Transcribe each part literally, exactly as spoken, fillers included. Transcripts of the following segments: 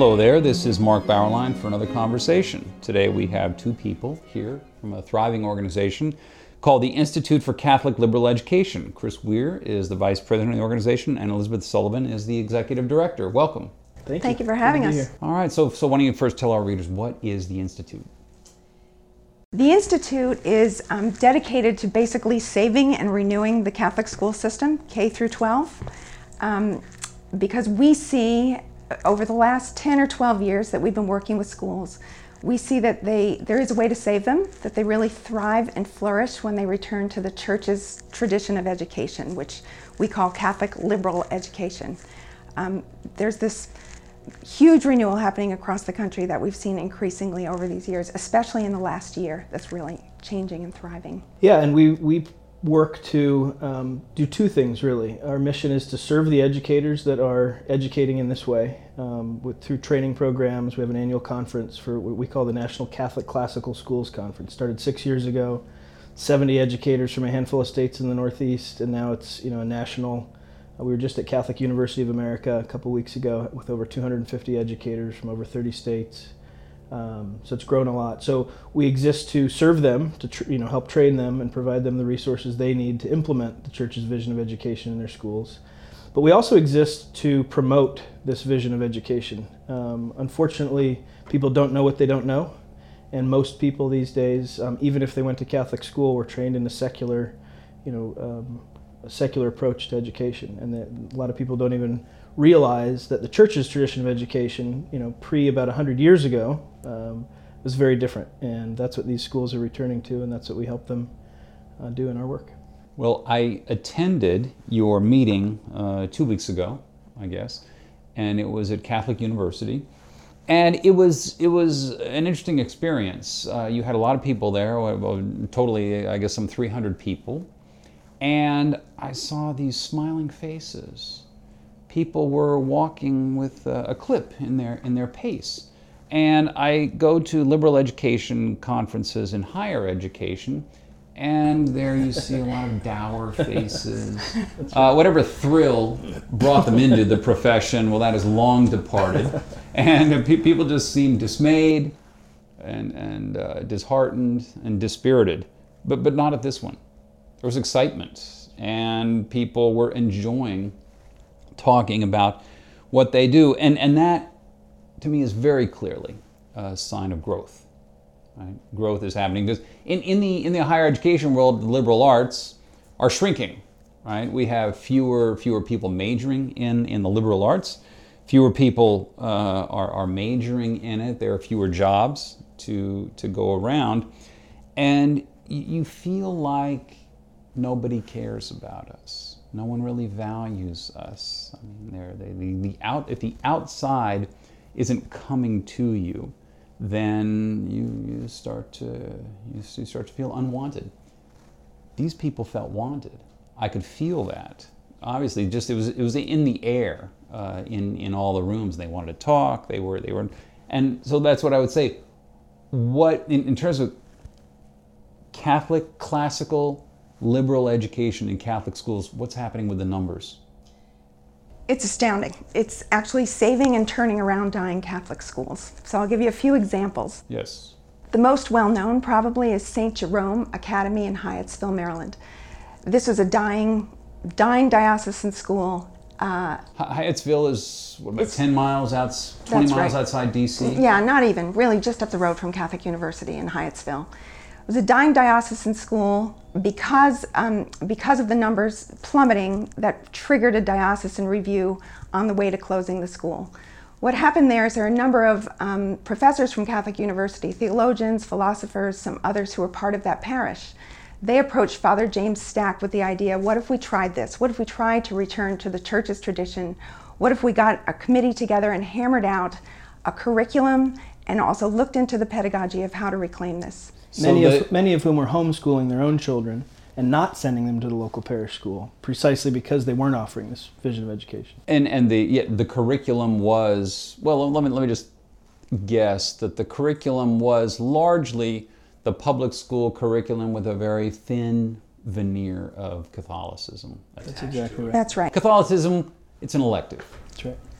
Hello there, this is Mark Bauerlein for another conversation. Today we have two people here from a thriving organization called the Institute for Catholic Liberal Education. Chris Weir is the vice president of the organization, and Elizabeth Sullivan is the executive director. Welcome. Thank you. Thank you for having us. All right, so, so why don't you first tell our readers, what is the Institute? The Institute is um, dedicated to basically saving and renewing the Catholic school system, K through twelve, um, because we see over the last ten or twelve years that we've been working with schools, we see that they there is a way to save them, that they really thrive and flourish when they return to the Church's tradition of education, which we call Catholic liberal education. Um, there's this huge renewal happening across the country that we've seen increasingly over these years, especially in the last year, that's really changing and thriving. Yeah, and we, we work to um, do two things, really. Our mission is to serve the educators that are educating in this way um, with, through training programs. We have an annual conference for what we call the National Catholic Classical Schools Conference. Started six years ago, seventy educators from a handful of states in the Northeast, and now it's you know a national. Uh, we were just at Catholic University of America a couple weeks ago with over two hundred fifty educators from over thirty states. Um, so it's grown a lot. So we exist to serve them, to tr- you know help train them and provide them the resources they need to implement the Church's vision of education in their schools. But we also exist to promote this vision of education. Um, unfortunately, people don't know what they don't know, and most people these days, um, even if they went to Catholic school, were trained in a secular, you know, um, a secular approach to education, and that a lot of people don't even realize that the Church's tradition of education, you know, pre about one hundred years ago, um, was very different, and that's what these schools are returning to, and that's what we help them uh, do in our work. Well, I attended your meeting uh, two weeks ago, I guess, and it was at Catholic University, and it was it was an interesting experience. Uh, you had a lot of people there, well, totally, I guess, some three hundred people, and I saw these smiling faces. People were walking with a, a clip in their in their pace. And I go to liberal education conferences in higher education, and there you see a lot of dour faces. Uh, whatever thrill brought them into the profession, well, that is long departed. And pe- people just seem dismayed and, and uh, disheartened and dispirited. But, but not at this one. There was excitement, and people were enjoying talking about what they do. And, and that, to me, is very clearly a sign of growth. Right? Growth is happening because in, in the in the higher education world, the liberal arts are shrinking. Right? We have fewer fewer people majoring in, in the liberal arts. Fewer people uh, are, are majoring in it. There are fewer jobs to to go around, and you feel like nobody cares about us. No one really values us. I mean, they're, they, the, the out if the outside isn't coming to you, then you, you start to you, you start to feel unwanted. These people felt wanted. I could feel that. Obviously, just it was it was in the air uh, in in all the rooms. They wanted to talk. They were they were, and so that's what I would say. What in, in terms of Catholic classical liberal education in Catholic schools, what's happening with the numbers? It's astounding. It's actually saving and turning around dying Catholic schools. So I'll give you a few examples. Yes. The most well-known probably is Saint Jerome Academy in Hyattsville, Maryland. This was a dying, dying diocesan school. Uh, Hyattsville is what, about ten miles out, twenty miles right. outside D C? Yeah, not even. Really just up the road from Catholic University in Hyattsville. It was a dying diocesan school because um, because of the numbers plummeting that triggered a diocesan review on the way to closing the school. What happened there is there are a number of um, professors from Catholic University, theologians, philosophers, some others who were part of that parish. They approached Father James Stack with the idea, what if we tried this? What if we tried to return to the Church's tradition? What if we got a committee together and hammered out a curriculum and also looked into the pedagogy of how to reclaim this? So many the, of many of whom were homeschooling their own children and not sending them to the local parish school, precisely because they weren't offering this vision of education. And and the yeah, the curriculum was, well, let me let me just guess that the curriculum was largely the public school curriculum with a very thin veneer of Catholicism. That's exactly right. That's right. Catholicism, it's an elective. That's right. Right.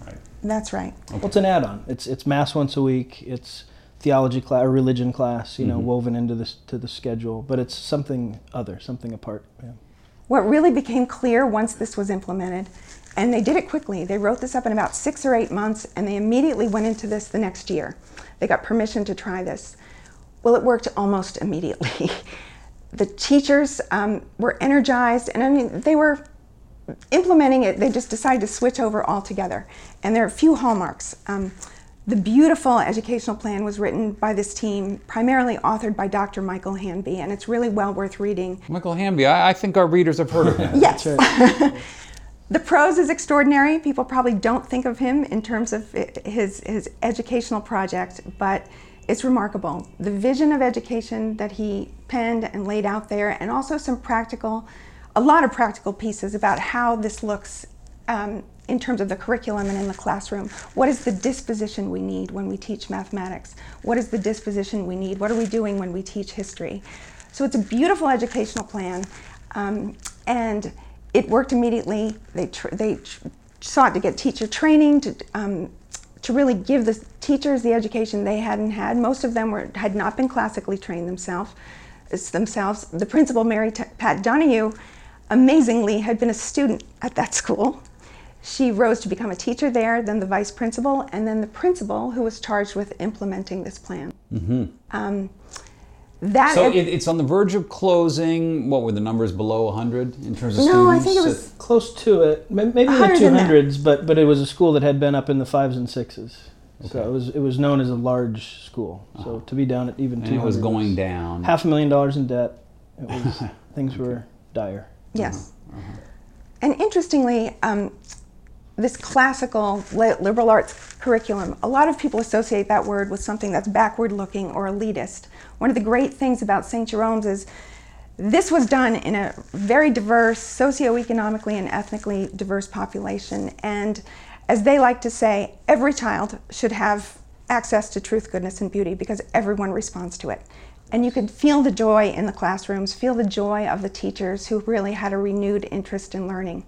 That's right. Okay. Well, it's an add-on. It's it's mass once a week. It's theology class or religion class, you know, mm-hmm. woven into this to the schedule. But it's something other, something apart. Yeah. What really became clear once this was implemented, and they did it quickly. They wrote this up in about six or eight months, and they immediately went into this the next year. They got permission to try this. Well, it worked almost immediately. The teachers um, were energized, and I mean, they were implementing it. They just decided to switch over altogether. And there are a few hallmarks. Um, the beautiful educational plan was written by this team, primarily authored by Doctor Michael Hanby, and it's really well worth reading. Michael Hanby, I, I think our readers have heard of him. Yes. Right. The prose is extraordinary. People probably don't think of him in terms of his, his educational project, but it's remarkable. The vision of education that he penned and laid out there, and also some practical, a lot of practical pieces about how this looks um, in terms of the curriculum and in the classroom. What is the disposition we need when we teach mathematics? What is the disposition we need? What are we doing when we teach history? So it's a beautiful educational plan, um, and it worked immediately. They tr- they tr- sought to get teacher training to um, to really give the teachers the education they hadn't had. Most of them were had not been classically trained themselves. Themselves, the principal, Mary T- Pat Donahue, amazingly had been a student at that school. She rose to become a teacher there, then the vice principal, and then the principal who was charged with implementing this plan. Mm-hmm. Um, that so ed- it, it's on the verge of closing. What were the numbers below one hundred in terms of no, students? No, I think it was close to it. Maybe in the two hundreds, but but it was a school that had been up in the fives and sixes. Okay. So it was it was known as a large school. Uh-huh. So to be down at even two hundred, and it was going down. Half a million dollars in debt. It was things were dire. Yes, uh-huh. Uh-huh. And interestingly, um, this classical liberal arts curriculum, a lot of people associate that word with something that's backward-looking or elitist. One of the great things about Saint Jerome's is this was done in a very diverse, socioeconomically and ethnically diverse population. And as they like to say, every child should have access to truth, goodness, and beauty because everyone responds to it. And you could feel the joy in the classrooms, feel the joy of the teachers who really had a renewed interest in learning.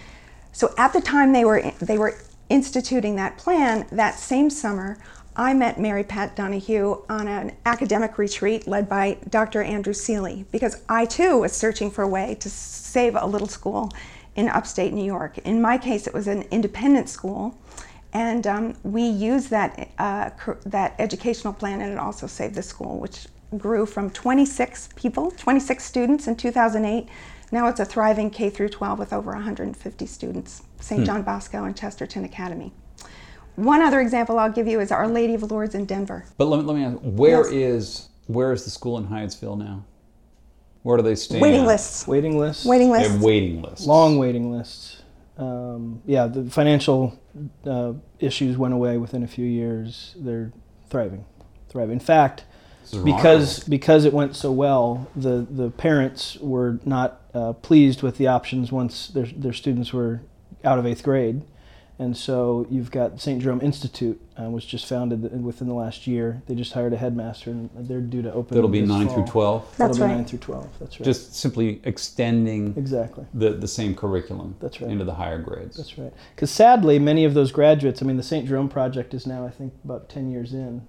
So at the time they were they were instituting that plan, that same summer, I met Mary Pat Donahue on an academic retreat led by Doctor Andrew Seeley, because I too was searching for a way to save a little school in upstate New York. In my case, it was an independent school, and um, we used that uh, that educational plan, and it also saved the school, which grew from twenty-six people, twenty-six students in two thousand eight. Now it's a thriving K through twelve with over one hundred fifty students, Saint John Bosco and Chesterton Academy. One other example I'll give you is Our Lady of Lourdes in Denver. But let me, let me ask, where yes. is where is the school in Hyattsville now? Where do they stand? Waiting lists. Waiting lists. Waiting lists. They have waiting lists. Long waiting lists. Um, yeah, the financial uh, issues went away within a few years. They're thriving, thriving. In fact, because because it went so well, the, the parents were not uh, pleased with the options once their their students were out of eighth grade. And so you've got Saint Jerome Institute, uh, was just founded within the last year. They just hired a headmaster, and they're due to open. That'll be this nine fall. through twelve. That's That'll right. be nine through twelve. That's right. Just simply extending exactly the the same curriculum. That's right. Into the higher grades. That's right. Because sadly, many of those graduates. I mean, the Saint Jerome project is now, I think, about ten years in.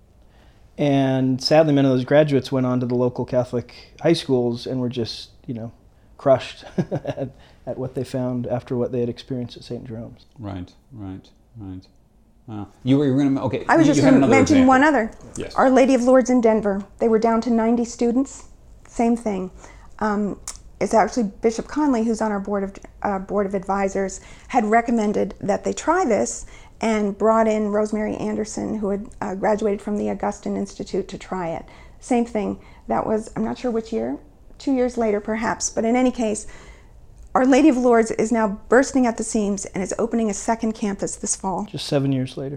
And sadly, many of those graduates went on to the local Catholic high schools and were just, you know, crushed at, at what they found after what they had experienced at Saint Jerome's. Right, right, right. Wow. You were, you were going to, okay. I was you, just you going to mention example. one other. Yes. Our Lady of Lourdes in Denver. They were down to ninety students. Same thing. Um, it's actually Bishop Conley, who's on our board of uh, board of advisors, had recommended that they try this, and brought in Rosemary Anderson, who had uh, graduated from the Augustine Institute, to try it. Same thing. That was, I'm not sure which year, two years later perhaps, but in any case, Our Lady of Lourdes is now bursting at the seams and is opening a second campus this fall. Just seven years later.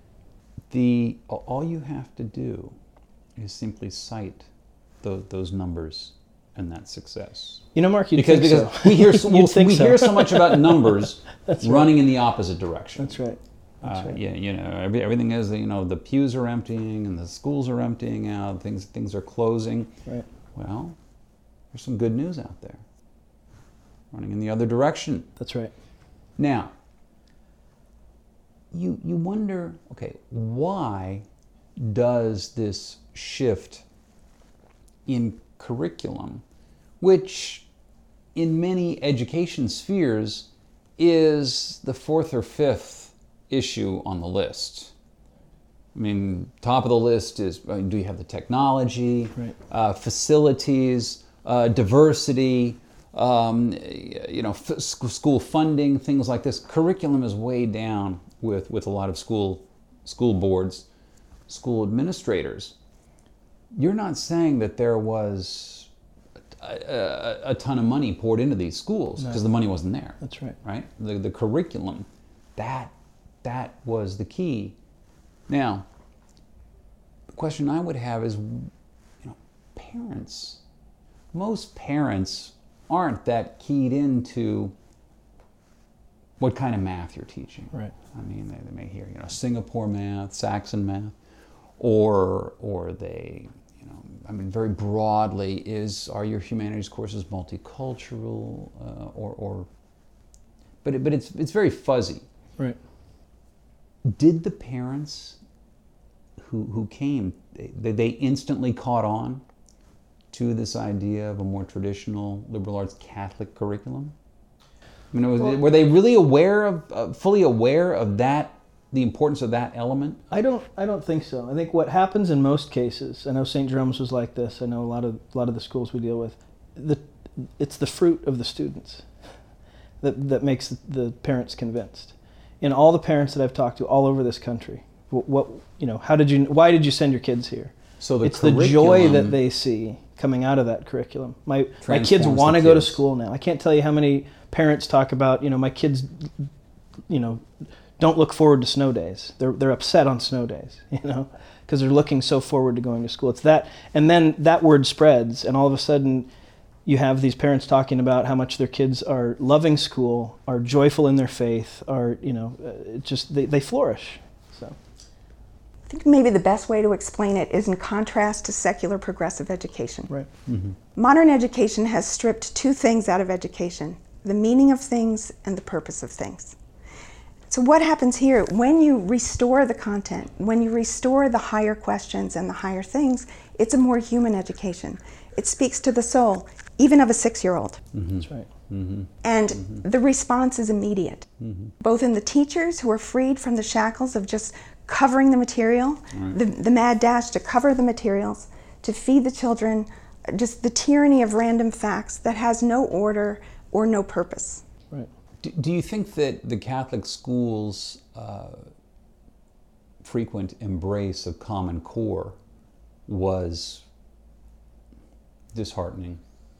The all you have to do is simply cite those, those numbers and that success. You know, Mark, you'd because think because so. we hear so, You'd think we so. hear so much about numbers That's running right. in the opposite direction. That's right. That's Uh, right. yeah, you know, every, everything is, you know, the pews are emptying and the schools are emptying out. Things things are closing. Right. Well, there's some good news out there. Running in the other direction. That's right. Now, you, you wonder, okay, why does this shift in curriculum, which in many education spheres is the fourth or fifth issue on the list? I mean, top of the list is, uh, do you have the technology, right. uh, facilities, uh, diversity, um, you know, f- school funding, things like this. Curriculum is way down with, with a lot of school school boards, school administrators. You're not saying that there was a, a, a ton of money poured into these schools because no. the money wasn't there. That's right. Right? The, the curriculum, that that was the key. Now, the question I would have is, you know, parents. Most parents aren't that keyed into what kind of math you're teaching. Right. I mean, they, they may hear, you know, Singapore math, Saxon math, or or they, you know, I mean, very broadly, is are your humanities courses multicultural, uh, or or, but it, but it's it's very fuzzy. Right. Did the parents who who came, they, they instantly caught on to this idea of a more traditional liberal arts Catholic curriculum? I mean, was, well, were they really aware of, uh, fully aware of that, the importance of that element? I don't. I don't think so. I think what happens in most cases, I know Saint Jerome's was like this. I know a lot of a lot of the schools we deal with. The, it's the fruit of the students that that makes the parents convinced. In all the parents that I've talked to all over this country, what, what you know, how did you? Why did you send your kids here? So the it's the joy that they see coming out of that curriculum. My my kids want to go to school now. I can't tell you how many parents talk about, you know, my kids, you know, don't look forward to snow days. They're they're upset on snow days, you know, because they're looking so forward to going to school. It's that, and then that word spreads, and all of a sudden, you have these parents talking about how much their kids are loving school, are joyful in their faith, are, you know, it just they, they flourish. So. I think maybe the best way to explain it is in contrast to secular progressive education. Right. Mm-hmm. Modern education has stripped two things out of education: the meaning of things and the purpose of things. So what happens here, when you restore the content, when you restore the higher questions and the higher things, it's a more human education. It speaks to the soul, even of a six-year-old. Mm-hmm. That's right. Mm-hmm. And mm-hmm. the response is immediate, mm-hmm. both in the teachers who are freed from the shackles of just covering the material, right. the, the mad dash to cover the materials, to feed the children, just the tyranny of random facts that has no order or no purpose. Right. Do, do you think that the Catholic schools' uh, frequent embrace of Common Core was disheartening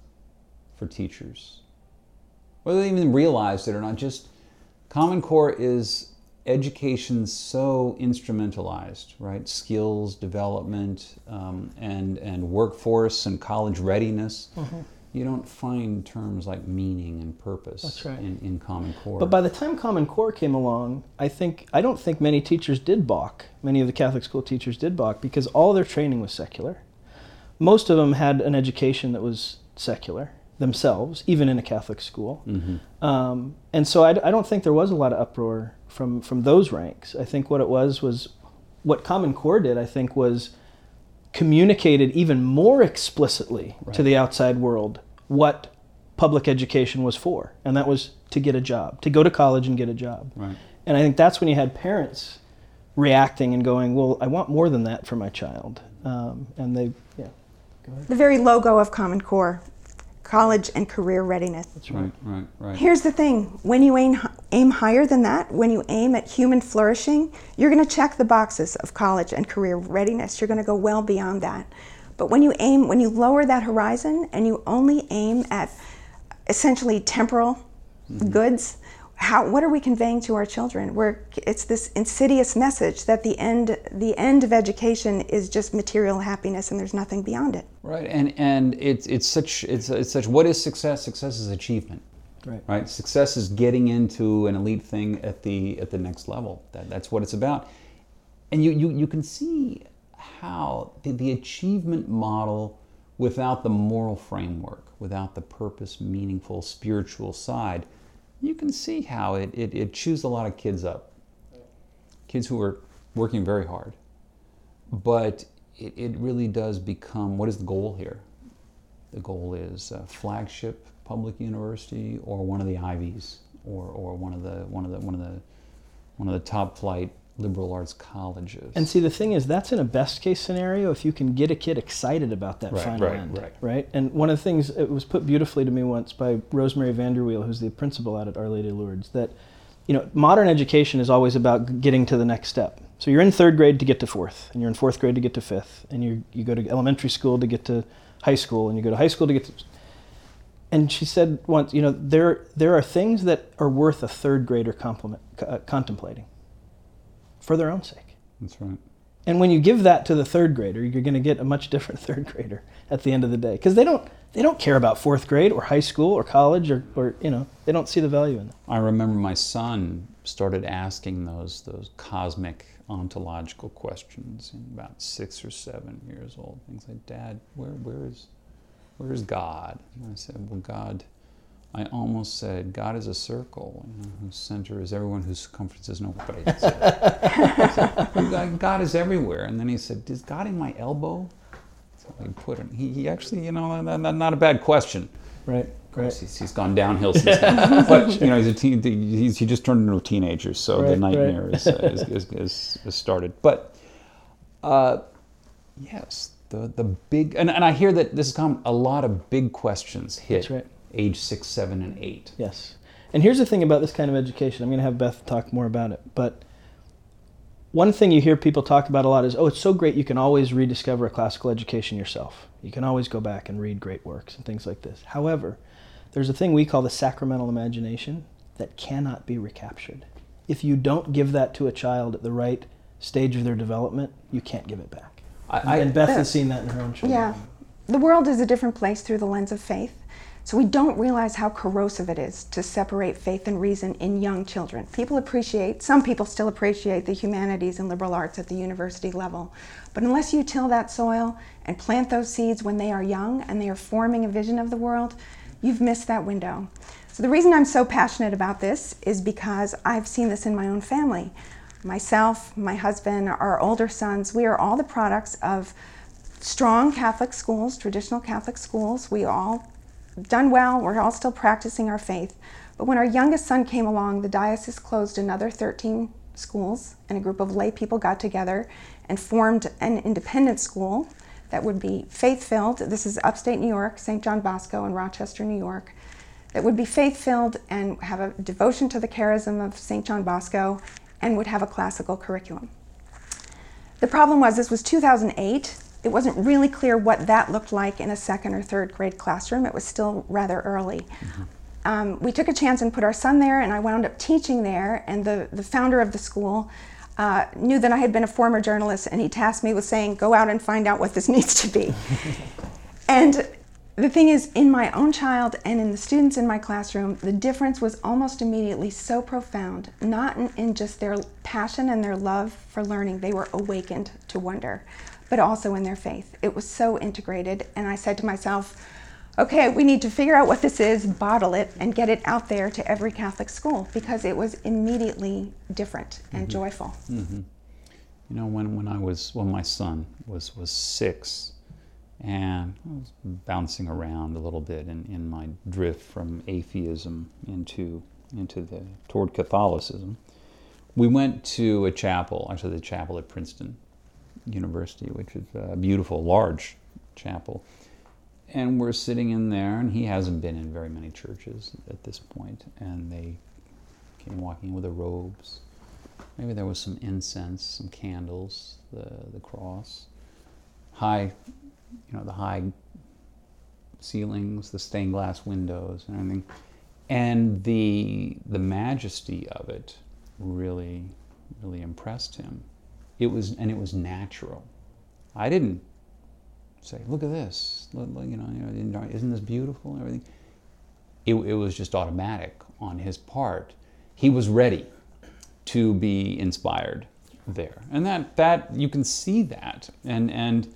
for teachers? Whether they even realized it or not, just Common Core is education so instrumentalized, right? Skills development, um, and and workforce and college readiness. Mm-hmm. You don't find terms like meaning and purpose. That's right. in, in Common Core. But by the time Common Core came along, I think I don't think many teachers did balk. Many of the Catholic school teachers did balk because all their training was secular. Most of them had an education that was secular themselves, even in a Catholic school. Mm-hmm. Um, and so I, I don't think there was a lot of uproar from, from those ranks. I think what it was was, what Common Core did, I think, was communicated even more explicitly right. to the outside world what public education was for. And that was to get a job, to go to college and get a job. Right. And I think that's when you had parents reacting and going, well, I want more than that for my child. Um, and they, yeah. Go ahead. The very logo of Common Core, college and career readiness. That's right, right, right. Here's the thing, when you aim, aim higher than that, when you aim at human flourishing, you're going to check the boxes of college and career readiness. You're going to go well beyond that. But when you aim, when you lower that horizon and you only aim at essentially temporal mm-hmm. goods, how, what are we conveying to our children? We're, it's this insidious message that the end, the end of education is just material happiness and there's nothing beyond it. Right, and and it's it's such it's it's such. What is success? Success is achievement. Right. Right. Success is getting into an elite thing at the at the next level. That that's what it's about. And you you you can see how the, the achievement model, without the moral framework, without the purpose, meaningful, spiritual side, you can see how it, it, it chews a lot of kids up. kids who are working very hard. But it, it really does become, what is the goal here? The goal is a flagship public university or one of the Ivies or, or one of the one of the one of the one of the top flight liberal arts colleges. And see, the thing is, that's in a best case scenario if you can get a kid excited about that right, final right, end, right. right? And one of the things, it was put beautifully to me once by Rosemary Vanderweel, who's the principal out at Our Lady of Lourdes, that, you know, modern education is always about getting to the next step. So you're in third grade to get to fourth, and you're in fourth grade to get to fifth, and you you go to elementary school to get to high school, and you go to high school to get to... And she said once, you know, there there are things that are worth a third grader compliment, uh, contemplating for their own sake. That's right. And when you give that to the third grader, you're going to get a much different third grader at the end of the day, because they don't they don't care about fourth grade or high school or college or, or you know, they don't see the value in it. I remember my son started asking those those cosmic ontological questions in about six or seven years old. Things like, Dad, where where is where is God? And I said, well, God, I almost said, God is a circle, you know, whose center is everyone, whose circumference is no. But I didn't say that. I said, God is everywhere. And then he said, is God in my elbow? So he put it. He, he actually, you know, not, not a bad question. Right. Of course, he's, he's gone downhill since then. But, you know, he's a teen, he's, he just turned into a teenager, so right, the nightmare right. is, uh, is, is, is, is started. But, uh, yes, the the big, and, and I hear that this is common, a lot of big questions hit right. age six, seven, and eight. Yes. And here's the thing about this kind of education. I'm going to have Beth talk more about it. But one thing you hear people talk about a lot is, oh, it's so great you can always rediscover a classical education yourself. You can always go back and read great works and things like this. However, there's a thing we call the sacramental imagination that cannot be recaptured. If you don't give that to a child at the right stage of their development, you can't give it back. I, and Beth I, has seen that in her own children. Yeah. The world is a different place through the lens of faith. So we don't realize how corrosive it is to separate faith and reason in young children. People appreciate, some people still appreciate the humanities and liberal arts at the university level. But unless you till that soil and plant those seeds when they are young and they are forming a vision of the world, you've missed that window. So the reason I'm so passionate about this is because I've seen this in my own family. Myself, my husband, our older sons, we are all the products of strong Catholic schools, traditional Catholic schools. We all done well, we're all still practicing our faith. But when our youngest son came along, the diocese closed another thirteen schools, and a group of lay people got together and formed an independent school that would be faith-filled. This is upstate New York, Saint John Bosco in Rochester, New York. That would be faith-filled and have a devotion to the charism of Saint John Bosco and would have a classical curriculum. The problem was, this was two thousand eight. It wasn't really clear what that looked like in a second or third grade classroom. It was still rather early. Mm-hmm. Um, we took a chance and put our son there, and I wound up teaching there, and the, the founder of the school uh, knew that I had been a former journalist, and he tasked me with saying, go out and find out what this needs to be. And the thing is, in my own child and in the students in my classroom, the difference was almost immediately so profound, not in, in just their passion and their love for learning. They were awakened to wonder, but also in their faith. It was so integrated, and I said to myself, okay, we need to figure out what this is, bottle it, and get it out there to every Catholic school, because it was immediately different and mm-hmm. joyful. Mm-hmm. You know, when, when I was, when my son was, was six, and I was bouncing around a little bit in, in my drift from atheism into, into the, toward Catholicism, we went to a chapel, actually the chapel at Princeton University, which is a beautiful, large chapel. And we're sitting in there, and he hasn't been in very many churches at this point, and they came walking in with their robes. Maybe there was some incense, some candles, the the cross, high, you know, the high ceilings, the stained glass windows, and everything. And the the majesty of it really, really impressed him. It was, and it was natural. I didn't say, look at this, look, look, you know, isn't this beautiful and everything? It, it was just automatic on his part. He was ready to be inspired there. And that, that you can see that. And, and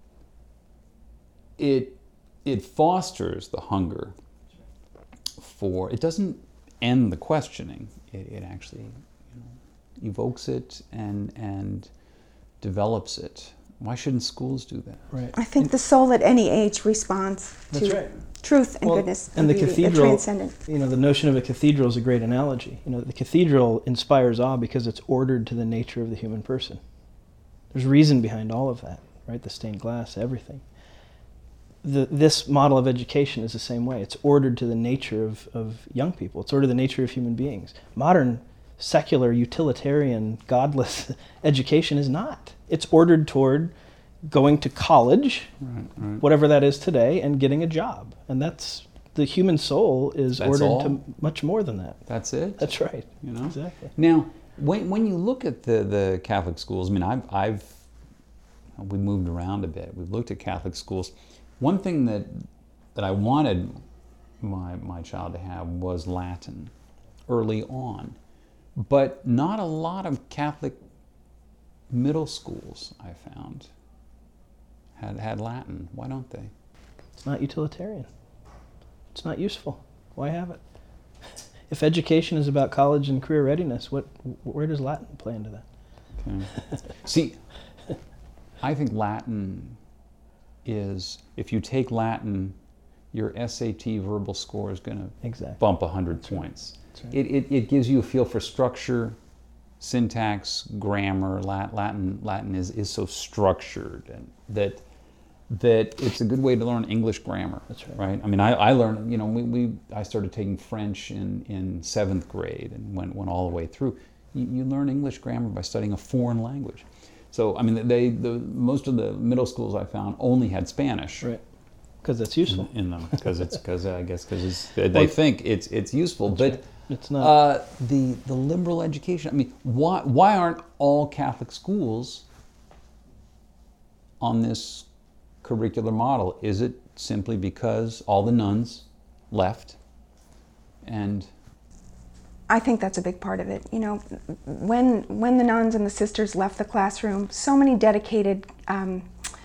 it, it fosters the hunger for, it doesn't end the questioning. It, it actually, you know, evokes it and and develops it. Why shouldn't schools do that? Right. I think the soul at any age responds That's to right. truth and Well, goodness and the beauty, cathedral, transcendent. you know, the notion of a cathedral is a great analogy. You know, the cathedral inspires awe because it's ordered to the nature of the human person. There's reason behind all of that, right? The stained glass, everything. The, this model of education is the same way. It's ordered to the nature of, of young people. It's ordered to the nature of human beings. Modern, secular, utilitarian, godless education is not. It's ordered toward going to college, Right, right. whatever that is today, and getting a job. And that's, the human soul is That's ordered all? to much more than that. That's it. That's right. You know. Exactly. Now, when when you look at the the Catholic schools, I mean, I've I've we moved around a bit. We've looked at Catholic schools. One thing that that I wanted my my child to have was Latin early on, but not a lot of Catholic middle schools I found had had Latin. Why don't they? It's not utilitarian. It's not useful. Why have it? If education is about college and career readiness, what, where does Latin play into that? Okay. See, I think Latin is, if you take Latin, your S A T verbal score is going to Exactly. bump one hundred That's right. points. That's right. It, it, it gives you a feel for structure, syntax, grammar. Lat- Latin Latin is, is so structured and that that it's a good way to learn English grammar. That's right. Right? I mean, I, I learned, you know, we, we I started taking French in, in seventh grade and went, went all the way through. You, you learn English grammar by studying a foreign language. So, I mean, they the most of the middle schools I found only had Spanish. Right. Because that's useful. In, in them, because it's because I guess because they, they Well, think it's it's useful, but right. It's not. uh, the the liberal education. I mean, why why aren't all Catholic schools on this curricular model? Is it simply because all the nuns left, and I think that's a big part of it. You know, when when the nuns and the sisters left the classroom, so many dedicated um,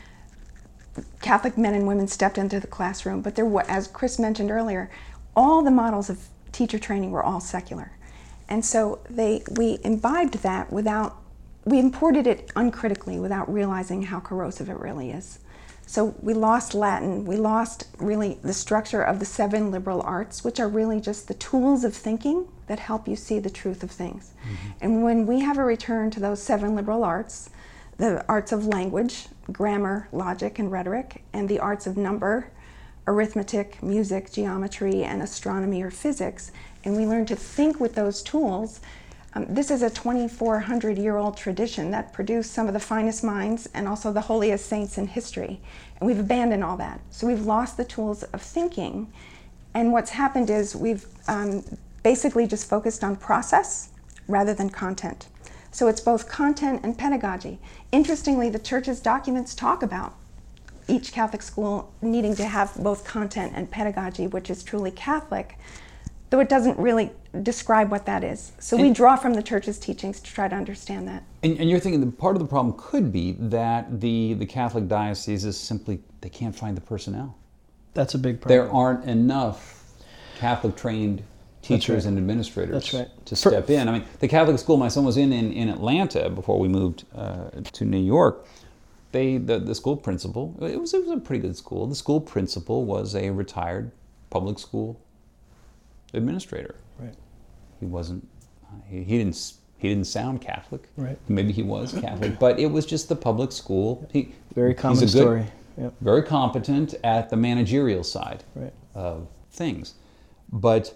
Catholic men and women stepped into the classroom. But there were, as Chris mentioned earlier, all the models of teacher training were all secular, and so they we imbibed that without we imported it uncritically without realizing how corrosive it really is. So we lost Latin, we lost really the structure of the seven liberal arts, which are really just the tools of thinking that help you see the truth of things. Mm-hmm. And when we have a return to those seven liberal arts, the arts of language, grammar, logic, and rhetoric, and the arts of number, arithmetic, music, geometry, and astronomy or physics, and we learn to think with those tools. Um, this is a twenty-four hundred year old tradition that produced some of the finest minds and also the holiest saints in history. And we've abandoned all that. So we've lost the tools of thinking. And what's happened is we've um, basically just focused on process rather than content. So it's both content and pedagogy. Interestingly, the church's documents talk about each Catholic school needing to have both content and pedagogy, which is truly Catholic, though it doesn't really describe what that is. So we draw from the church's teachings to try to understand that. And, and you're thinking that part of the problem could be that the, the Catholic diocese is simply, they can't find the personnel. That's a big problem. There aren't enough Catholic trained teachers right. and administrators That's right. to For- step in. I mean, the Catholic school my son was in in, in Atlanta before we moved uh, to New York, they the, the school principal, it was, it was a pretty good school. The school principal was a retired public school administrator. Right. He wasn't, uh, he, he didn't he didn't sound Catholic. Right. Maybe he was Catholic, but it was just the public school. He, Very common he's a good, story. Yep. very competent at the managerial side Right. of things. But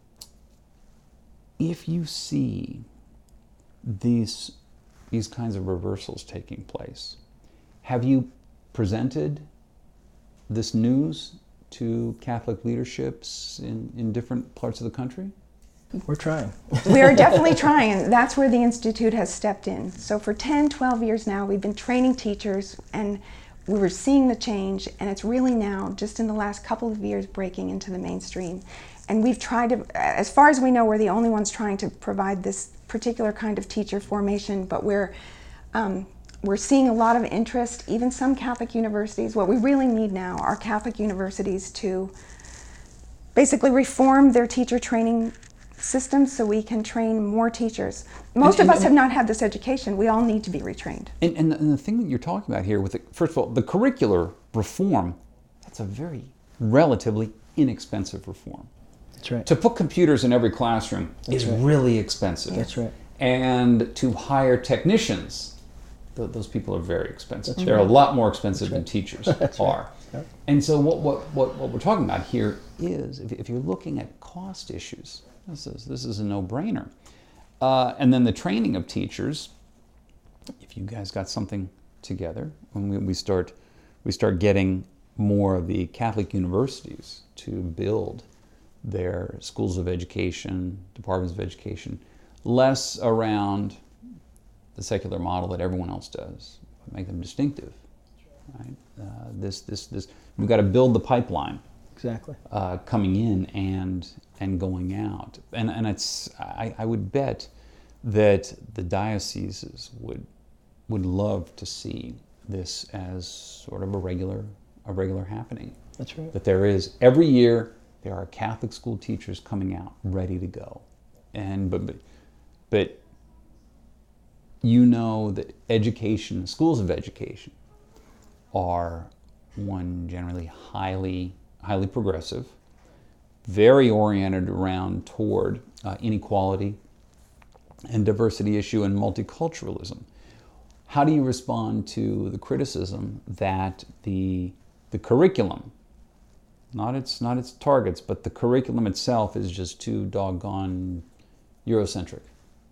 if you see these these kinds of reversals taking place, have you presented this news to Catholic leaderships in, in different parts of the country? We're trying. We are definitely trying, and that's where the Institute has stepped in. So for ten, twelve years now, we've been training teachers, and we were seeing the change, and it's really now, just in the last couple of years, breaking into the mainstream. And we've tried to, as far as we know, we're the only ones trying to provide this particular kind of teacher formation, but we're um, we're seeing a lot of interest, even some Catholic universities. What we really need now are Catholic universities to basically reform their teacher training system so we can train more teachers. Most And- of and- us have not had this education. We all need to be retrained. And, and, the, and the thing that you're talking about here with, the, first of all, the curricular reform, that's a very relatively inexpensive reform. That's right. To put computers in every classroom That's is right. really expensive. That's right. And to hire technicians, th- those people are very expensive. That's They're right. a lot more expensive That's than right. teachers That's right. are. Yep. And so what, what, what, what we're talking about here is, if, if you're looking at cost issues, this is, this is a no-brainer. Uh, and then the training of teachers, if you guys got something together, when we, we start we start getting more of the Catholic universities to build their schools of education, departments of education, less around the secular model that everyone else does, make them distinctive. Right? Uh, this, this, this. We've got to build the pipeline Exactly. uh, coming in and and going out, and and it's I, I would bet that the dioceses would would love to see this as sort of a regular a regular happening. That's right. That there is every year there are Catholic school teachers coming out ready to go, and but but, but you know that education, schools of education, are one generally highly highly progressive, very oriented around toward uh, inequality and diversity issue and multiculturalism. How do you respond to the criticism that the the curriculum, not its not its targets, but the curriculum itself is just too doggone Eurocentric,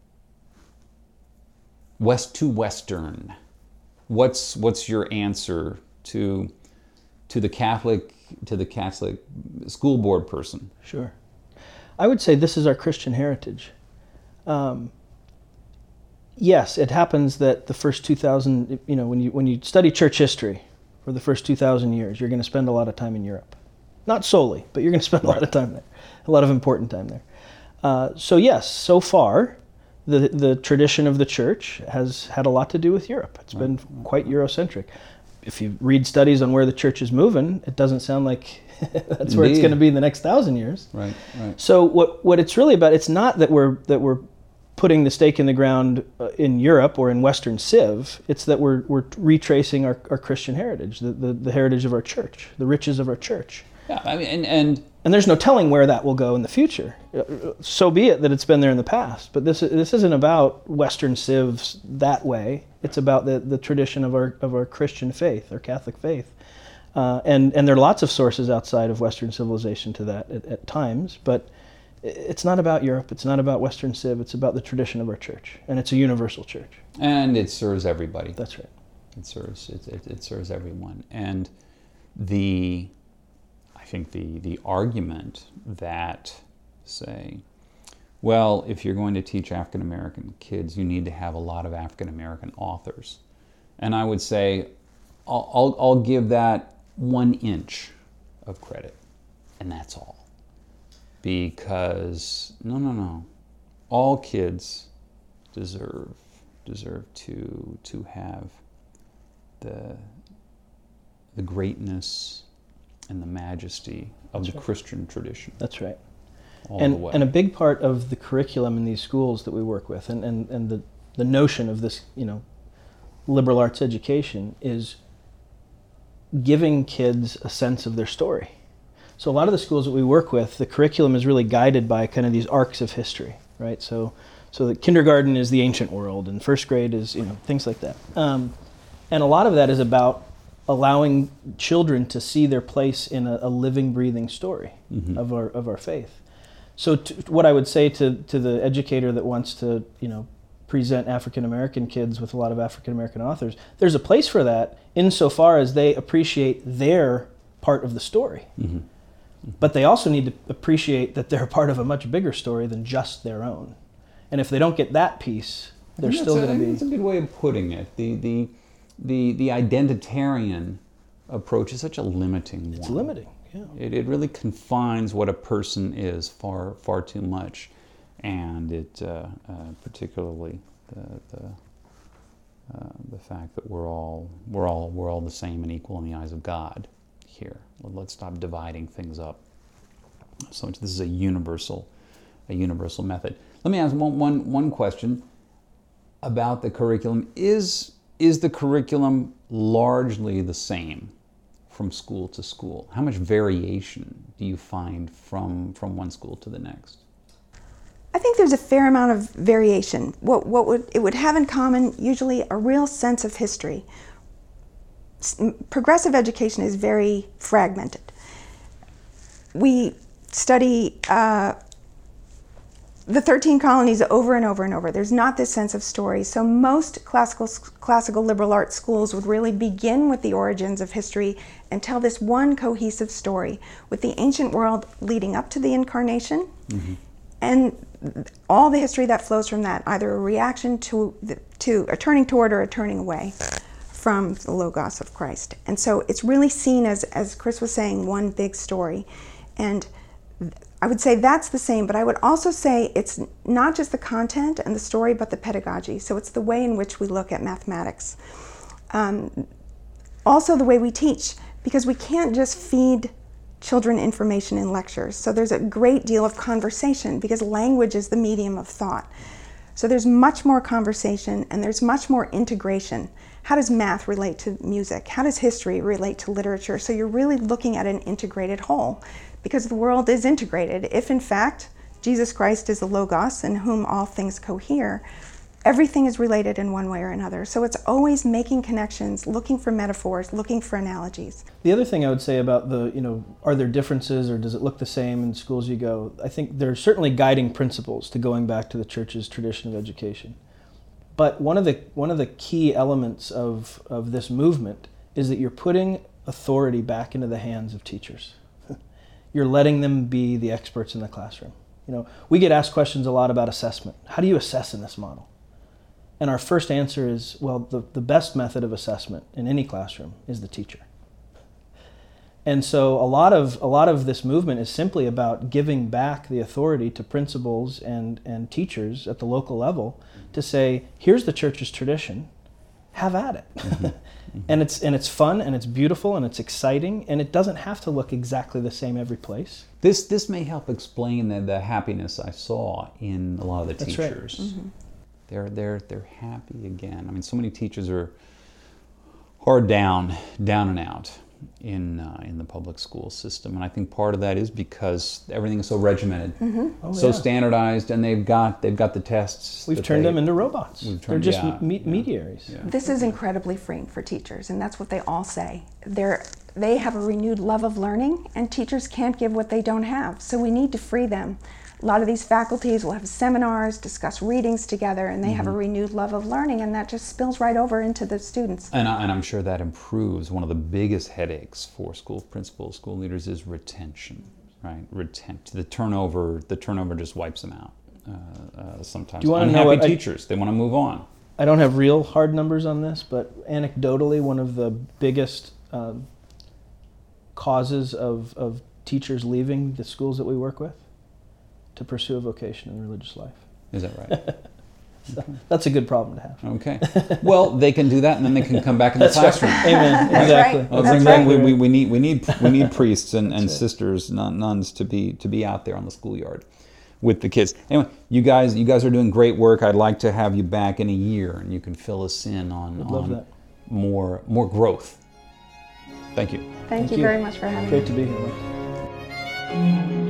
West too Western? What's what's your answer to to the Catholic to the Catholic school board person? Sure. I would say this is our Christian heritage. Um, yes, it happens that the first two thousand, you know, when you when you study church history for the first two thousand years, you're going to spend a lot of time in Europe. Not solely, but you're going to spend a lot of time there, a lot of important time there. Uh, so yes, so far, the the tradition of the church has had a lot to do with Europe. It's been quite Eurocentric. If you read studies on where the church is moving, it doesn't sound like that's where it's Indeed. going to be in the next thousand years. Right, right. So what what it's really about, it's not that we're that we're putting the stake in the ground uh, in Europe or in Western Civ. It's that we're we're retracing our, our Christian heritage, the, the the heritage of our church, the riches of our church. Yeah, I mean, and, and And there's no telling where that will go in the future. Uh, So be it that it's been there in the past. But this this isn't about Western civs that way. It's about the, the tradition of our of our Christian faith, our Catholic faith. Uh, and and there are lots of sources outside of Western civilization to that at, at times. But it's not about Europe. It's not about Western civ. It's about the tradition of our church, and it's a universal church. and it serves everybody. That's right. It serves it, it, it serves everyone. And the I think the the argument that say, well, if you're going to teach African American kids, you need to have a lot of African American authors. And I would say, I'll, I'll, I'll give that one inch of credit, and that's all. Because no, no, no, all kids deserve deserve to to have the the greatness and the majesty of That's the right. Christian tradition. That's right. All and the way. and a big part of the curriculum in these schools that we work with, and, and, and the, the notion of this, you know, liberal arts education is giving kids a sense of their story. So a lot of the schools that we work with, the curriculum is really guided by kind of these arcs of history, right? So so the kindergarten is the ancient world, and first grade is, you know, things like that. Um, and a lot of that is about allowing children to see their place in a, a living, breathing story Mhm. of our of our faith. So to, what I would say to, to the educator that wants to, you know, present African American kids with a lot of African American authors, there's a place for that insofar as they appreciate their part of the story. Mhm. But they also need to appreciate that they're a part of a much bigger story than just their own. And if they don't get that piece, I they're think still that's a- going I to think be... That's a good way of putting it. The the the the identitarian approach is such a limiting It's one. limiting, yeah. It it really confines what a person is far far too much, and it uh, uh, particularly the the uh, the fact that we're all we're all we're all the same and equal in the eyes of God here. Well, let's stop dividing things up so much. This is a universal a universal method. Let me ask one, one, one question about the curriculum. Is, is the curriculum largely the same from school to school? How much variation do you find from, from one school to the next? I think there's a fair amount of variation. What, what would, it would have in common usually a real sense of history. S- progressive education is very fragmented. We study uh, the thirteen colonies over and over and over. There's not this sense of story. So most classical, classical liberal arts schools would really begin with the origins of history and tell this one cohesive story with the ancient world leading up to the incarnation, mm-hmm. and all the history that flows from that, either a reaction to, the, to a turning toward or a turning away from the Logos of Christ. And so it's really seen as, as Chris was saying, one big story. And I would say that's the same, but I would also say it's not just the content and the story, but the pedagogy. So it's the way in which we look at mathematics. Um, also the way we teach, because we can't just feed children information in lectures. So there's a great deal of conversation, because language is the medium of thought. So there's much more conversation and there's much more integration. How does math relate to music? How does history relate to literature? So you're really looking at an integrated whole, because the world is integrated. If in fact Jesus Christ is the Logos in whom all things cohere, everything is related in one way or another. So it's always making connections, looking for metaphors, looking for analogies. The other thing I would say about the, you know, are there differences or does it look the same in schools you go? I think there are certainly guiding principles to going back to the church's tradition of education. But one of the one of the key elements of, of this movement is that you're putting authority back into the hands of teachers. You're letting them be the experts in the classroom. You know, we get asked questions a lot about assessment. How do you assess in this model? And our first answer is, well, the, the best method of assessment in any classroom is the teacher. And so a lot of a lot of this movement is simply about giving back the authority to principals and, and teachers at the local level to say, here's the church's tradition, have at it. Mm-hmm. Mm-hmm. And it's and it's fun and it's beautiful and it's exciting, and it doesn't have to look exactly the same every place. This this may help explain the, the happiness I saw in a lot of the That's teachers. Right. Mm-hmm. They're they're they're happy again. I mean, so many teachers are hard down, down and out in uh, in the public school system, and I think part of that is because everything is so regimented, mm-hmm. oh, so yeah. standardized, and they've got they've got the tests. We've turned they, them into robots. Turned, They're just yeah, me- yeah, mediaries. Yeah. This is incredibly freeing for teachers, and that's what they all say. They're they have a renewed love of learning, and teachers can't give what they don't have, so we need to free them. A lot of these faculties will have seminars, discuss readings together, and they mm-hmm. have a renewed love of learning, and that just spills right over into the students. And, I, and I'm sure that improves. One of the biggest headaches for school principals, school leaders, is retention, right? Retent the turnover. The turnover just wipes them out. Uh, uh, sometimes Do you want to unhappy know what teachers, I, they want to move on. I don't have real hard numbers on this, but anecdotally, one of the biggest um, causes of, of teachers leaving the schools that we work with to pursue a vocation in religious life. Is that right? So that's a good problem to have. Okay. Well, they can do that, and then they can come back in the That's classroom. Right. Amen. That's Exactly. right. Well, That's exactly. right. We, we need we need we need priests and, and right. sisters, nun, nuns, to be to be out there on the schoolyard with the kids. Anyway, you guys you guys are doing great work. I'd like to have you back in a year, and you can fill us in on, I'd love on that. more more growth. Thank you. Thank, Thank you, you very much for having Great me. to be here.